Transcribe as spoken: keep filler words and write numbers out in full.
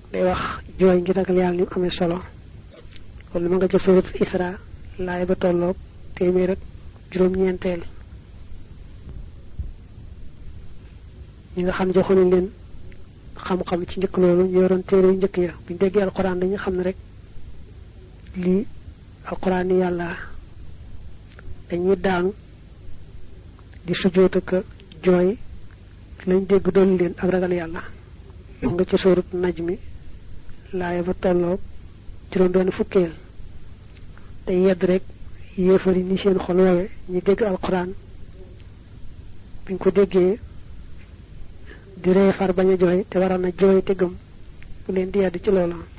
day wax jooy ngir ragal yàlla ni mu amee solo kon ma nga ca surat Isra laay ba tolloog téeméer ak juróom-ñeenteel ñi nga xam joxoon leen xam-xam ci njëkk loolu ñu yoroon téere yu njëkk ya buñ déggee alquran dañu xam ne rek lii alquran yi yàlla dañuy daanu di sujjóot ak jooy lañ dégg doon leen ak ragal yàlla nga ci suurat najmi laaya ba tolloog juróom benn fukkeel te yedd rek yéefari ni seen xol woowe ñi dégg alquran buñ ko déggee di ree far bañ a jooy te waroon na jooy te gëm bu leen di yedd ci loola